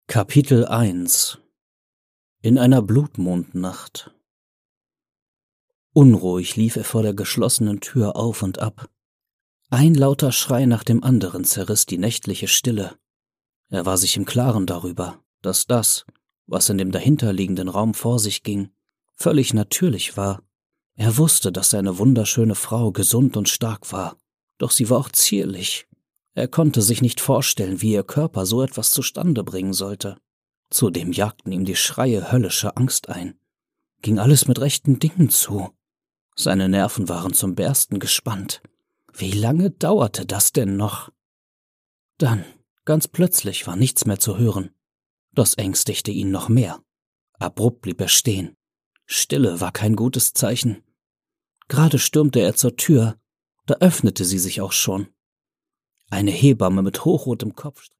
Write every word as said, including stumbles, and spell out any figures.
Kapitel eins In einer Blutmondnacht. Unruhig lief er vor der geschlossenen Tür auf und ab. Ein lauter Schrei nach dem anderen zerriss die nächtliche Stille. Er war sich im Klaren darüber, dass das, was in dem dahinterliegenden Raum vor sich ging, völlig natürlich war. Er wusste, dass seine wunderschöne Frau gesund und stark war, doch sie war auch zierlich. Er konnte sich nicht vorstellen, wie ihr Körper so etwas zustande bringen sollte. Zudem jagten ihm die Schreie höllischer Angst ein. Ging alles mit rechten Dingen zu? Seine Nerven waren zum Bersten gespannt. Wie lange dauerte das denn noch? Dann, ganz plötzlich, war nichts mehr zu hören. Das ängstigte ihn noch mehr. Abrupt blieb er stehen. Stille war kein gutes Zeichen. Gerade stürmte er zur Tür, da öffnete sie sich auch schon. Eine Hebamme mit hochrotem Kopf